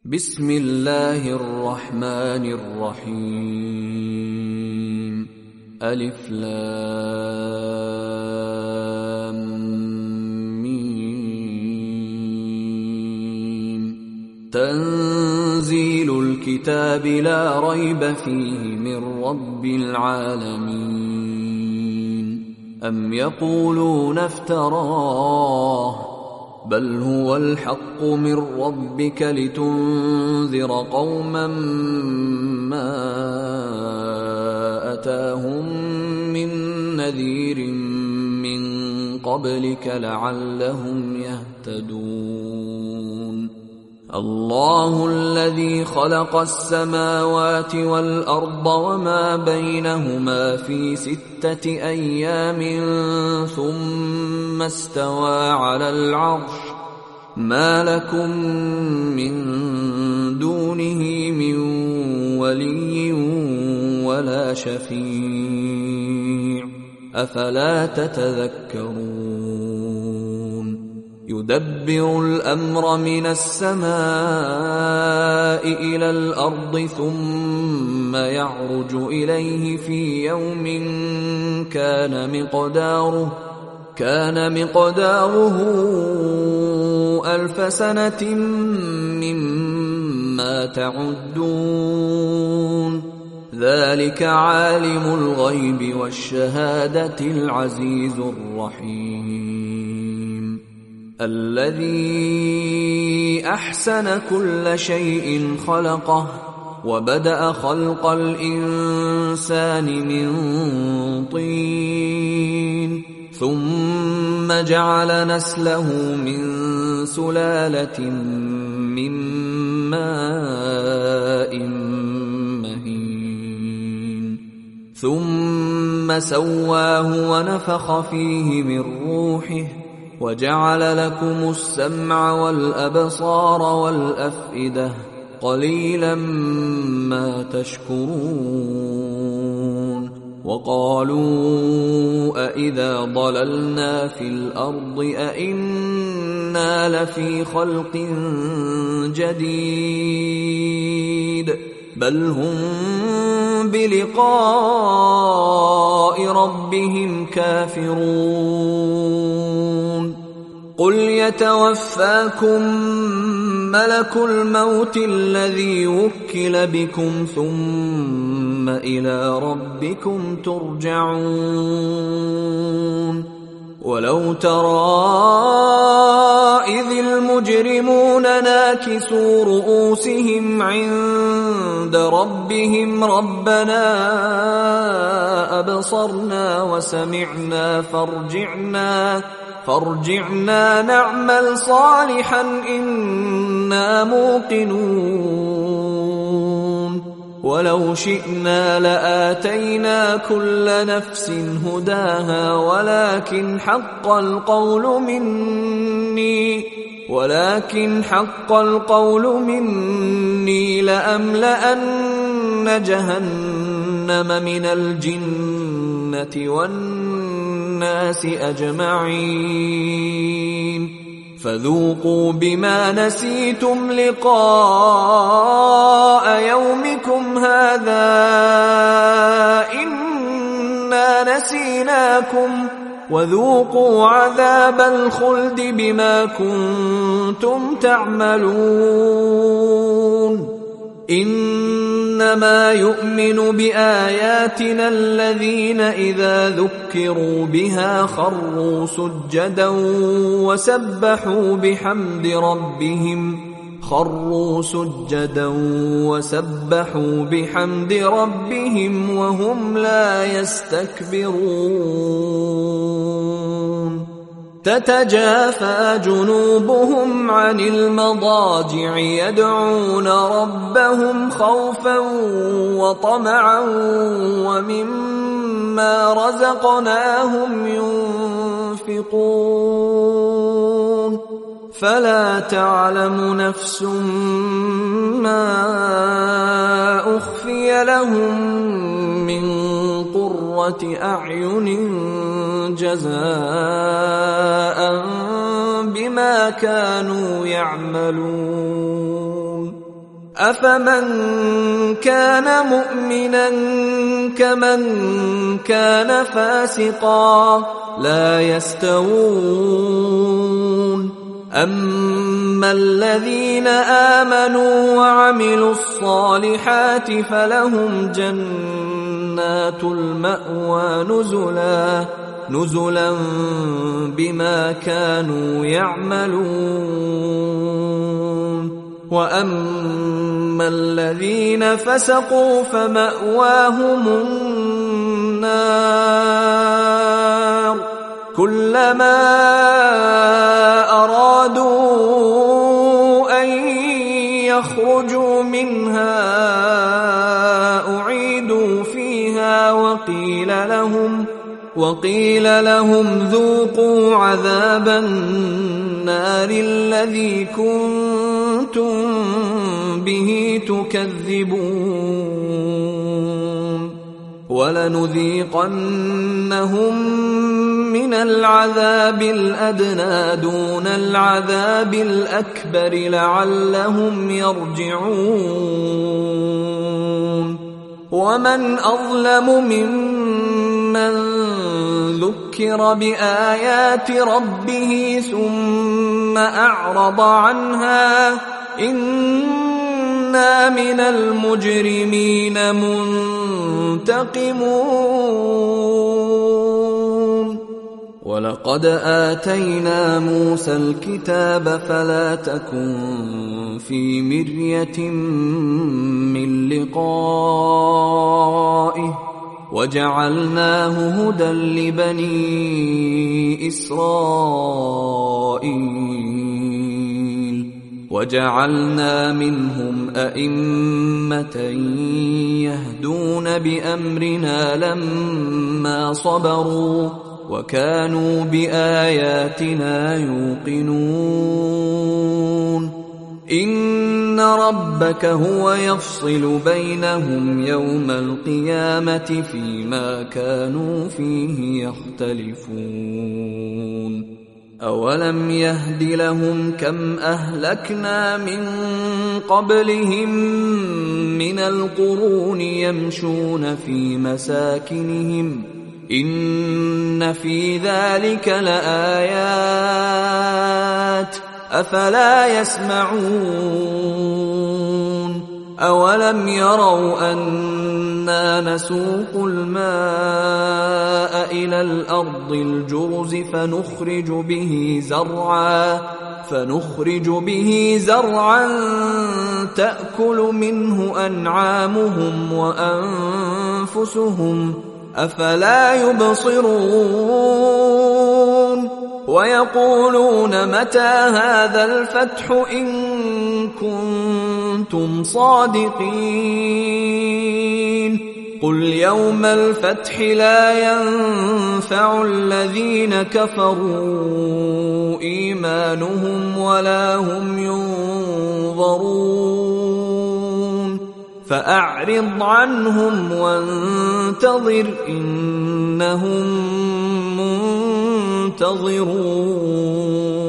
بسم الله الرحمن الرحيم. ألف لام ميم. تنزيل الكتاب لا ريب فيه من رب العالمين. أم يقولون افتراه بل هو الحق من ربك لتنذر قوما ما أتاهم من نذير من قبلك لعلهم يهتدون. الله الذي خلق السماوات والأرض وما بينهما في 6 أيام ثم استوى على العرش. ما لكم من دونه من ولي ولا شفيع أفلا تتذكرون. يدبر الأمر من السماء إلى الأرض ثم يعرج إليه في يوم كان مقداره 1000 سنة مما تعدون. ذلك عالم الغيب والشهادة العزيز الرحيم. الذي أحسن كل شيء خلقه وبدأ خلق الإنسان من طين ثم جعل نسله من سلالة من ماء مهين ثم سواه ونفخ فيه من روحه وجعل لكم السمع والأبصار والأفئدة قليلا ما تشكرون. وقالوا أإذا ضللنا في الأرض أإنا لفي خلق جديد بل هم بلقاء ربهم كافرون. قل يتوفاكم ملك الموت الذي وكل بكم ثم إلى ربكم ترجعون. ولو ترى إذ المجرمون ناكسوا رؤوسهم عند ربهم ربنا أبصرنا وسمعنا فارجعنا نعمل صالحا إنا موقنون. ولو شئنا لآتينا كل نفس هداها ولكن حق القول مني لأملأن جهنم من الجنة والناس أجمعين. فذوقوا بما نسيتم لقاء يومكم هذا إنا نسيناكم وذوقوا عذاب الخلد بما كنتم تعملون. إنما يؤمن بآياتنا الذين إذا ذكروا بها خروا سجدا وسبحوا بحمد ربهم وهم لا يستكبرون. تتجافى جنوبهم عن المضاجع يدعون ربهم خوفا وطمعا ومما رزقناهم ينفقون. فلا تعلم نفس ما أخفي لهم من قرة أعين جزاء بما كانوا يعملون. أفمن كان مؤمنا كمن كان فاسقا لا يستوون أما الذين آمنوا وعملوا الصالحات فلهم جنات المأوى نزلا بما كانوا يعملون وأما الذين فسقوا فمأواهم النار كلما أرادوا أن يخرجوا منها أعيدوا فيها وقيل لهم ذوقوا عذاب النار الذي كنتم به تكذبون ولنذيقنهم من العذاب الأدنى دون العذاب الأكبر لعلهم يرجعون ومن أظلم ممن ذكر بآيات ربه ثم أعرض عنها إنا من المجرمين منتقمون ولقد آتينا موسى الكتاب فلا تكن في مرية من لقائه وجعلناه هدى لبني إسرائيل وجعلنا منهم أئمة يهدون بأمرنا لما صبروا وكانوا بآياتنا يوقنون إن ربك هو يفصل بينهم يوم القيامة فيما كانوا فيه يختلفون أولم يهد لهم كم أهلكنا من قبلهم من القرون يمشون في مساكنهم إن في ذلك لآيات أفلا يسمعون أولم يروا أنا نسوق الماء إلى الأرض الجرز فنخرج به زرعا تأكل منه أنعامهم وأنفسهم أفلا يبصرون ويقولون متى هذا الفتح إن كنتم صادقين قل يوم الفتح لا ينفع الذين كفروا إيمانهم ولا هم ينظرون فأعرض عنهم وانتظر إنهم منتظرون